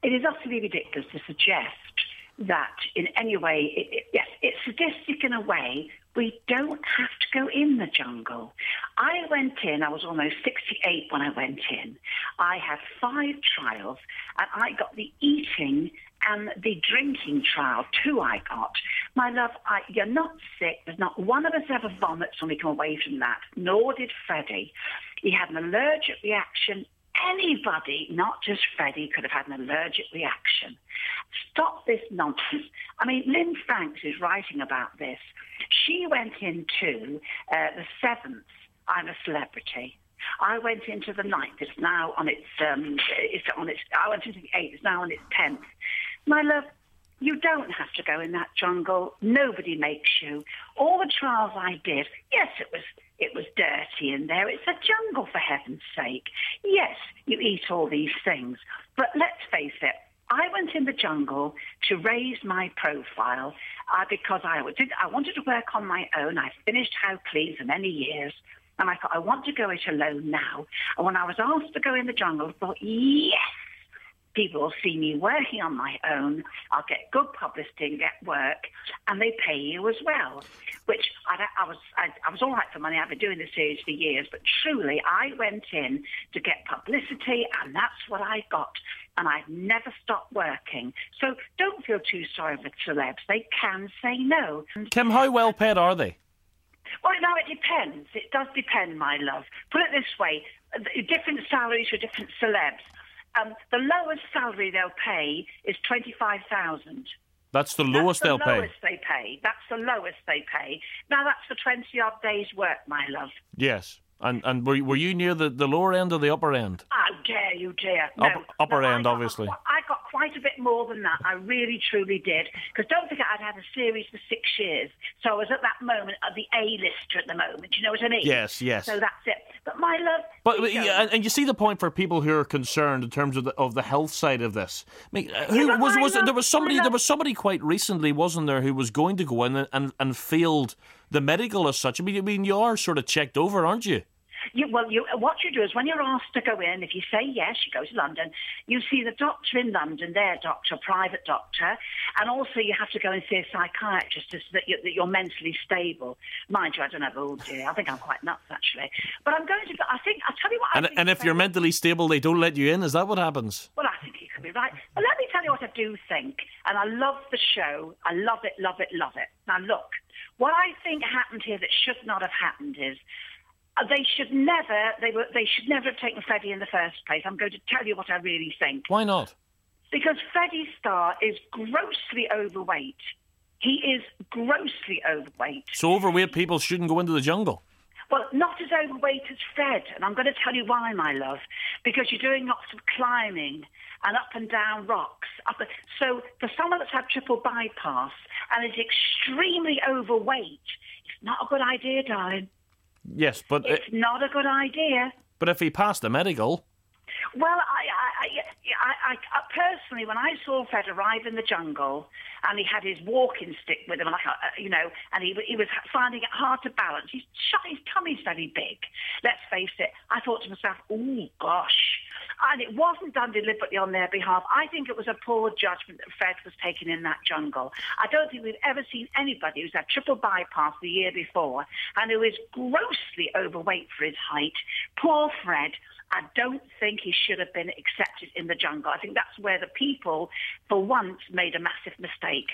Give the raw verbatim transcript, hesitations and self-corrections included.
It is utterly ridiculous to suggest that in any way, it, it, yes, it's sadistic in a way. We don't have to go in the jungle. I went in, I was almost sixty-eight when I went in. I had five trials, and I got the eating and the drinking trial, too, I got. My love, I, you're not sick. There's not one of us ever vomits when we come away from that, nor did Freddie. He had an allergic reaction. Anybody, not just Freddie, could have had an allergic reaction. Stop this nonsense. I mean, Lynn Franks is writing about this. She went into uh, the seventh, I'm a Celebrity. I went into the ninth. It's now on its, um, it's on its, I went into the eighth. It's now on its tenth. My love, you don't have to go in that jungle. Nobody makes you. All the trials I did, yes, it was it was dirty in there. It's a jungle, for heaven's sake. Yes, you eat all these things. But let's face it, I went in the jungle to raise my profile uh, because I, did, I wanted to work on my own. I finished How Clean for many years. And I thought, I want to go it alone now. And when I was asked to go in the jungle, I thought, yes, people will see me working on my own. I'll get good publicity and get work, and they pay you as well. Which I, I was I, I was all right for money. I've been doing this series for years, but truly, I went in to get publicity, and that's what I got. And I've never stopped working. So don't feel too sorry for celebs. They can say no. Kim, how well paid are they? Well, now it depends. It does depend, my love. Put it this way, different salaries for different celebs. Um, the lowest salary they'll pay is twenty-five thousand dollars. That's the lowest that's the they'll pay? lowest they pay. That's the lowest they pay. Now, that's for twenty-odd days' work, my love. Yes. And and were, were you near the, the lower end or the upper end? How dare you, dear. No, Up, upper no, end, I got, obviously. I got quite a bit more than that. I really, truly did. Because don't forget, I'd had a series for six years. So I was at that moment at the A-lister at the moment. You know what I mean? Yes, yes. So that's it. But my love... But yeah, and, and you see the point for people who are concerned in terms of the of the health side of this. I mean, who yeah, was was love, there was somebody love, there was somebody quite recently, wasn't there, who was going to go in and, and, and failed the medical as such. I mean, I mean, you are sort of checked over, aren't you? You, well, you, what you do is when you're asked to go in, if you say yes, you go to London, you see the doctor in London, their doctor, private doctor, and also you have to go and see a psychiatrist so that you're, that you're mentally stable. Mind you, I don't have all dear. I think I'm quite nuts, actually. But I'm going to, I think, I'll tell you what I and, think. And if you're mentally stable, they don't let you in, is that what happens? Well, I think you could be right. But let me tell you what I do think, and I love the show. I love it, love it, love it. Now, look, what I think happened here that should not have happened is They should never. They were. They should never have taken Freddie in the first place. I'm going to tell you what I really think. Why not? Because Freddie Starr is grossly overweight. He is grossly overweight. So overweight people shouldn't go into the jungle. Well, not as overweight as Fred, and I'm going to tell you why, my love. Because you're doing lots of climbing and up and down rocks. Up and, so for someone that's had triple bypass and is extremely overweight, it's not a good idea, darling. Yes, but... It's uh, not a good idea. But if he passed the medical... Well, I, I, I, I, I personally, when I saw Fred arrive in the jungle and he had his walking stick with him, like, uh, you know, and he, he was finding it hard to balance. He's shot, his tummy's very big. Let's face it. I thought to myself, oh, gosh. And it wasn't done deliberately on their behalf. I think it was a poor judgment that Fred was taken in that jungle. I don't think we've ever seen anybody who's had triple bypass the year before and who is grossly overweight for his height. Poor Fred. I don't think he should have been accepted in the jungle. I think that's where the people, for once, made a massive mistake.